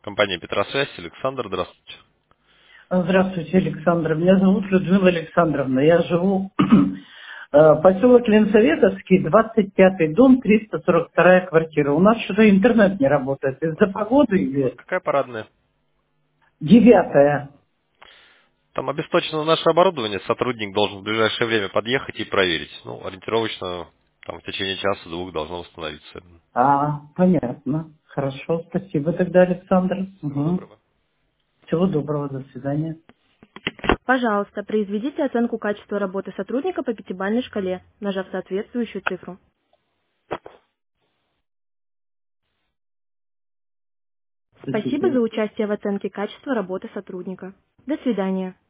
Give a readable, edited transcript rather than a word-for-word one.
Компания Петросвязь, Александр, здравствуйте. Здравствуйте, Александр. Меня зовут Людмила Александровна. Я живу поселок Ленсоветовский, 25-й дом, 342-я квартира. У нас что-то интернет не работает. Из-за погоды У вас или какая парадная? 9-я? Там обесточено наше оборудование, сотрудник должен в ближайшее время подъехать и проверить. Ну, ориентировочно, там в течение часа-двух должно восстановиться. Понятно. Хорошо, спасибо тогда, Александр. Всего доброго. Всего доброго, до свидания. Пожалуйста, произведите оценку качества работы сотрудника по пятибалльной шкале, нажав соответствующую цифру. Спасибо за участие в оценке качества работы сотрудника. До свидания.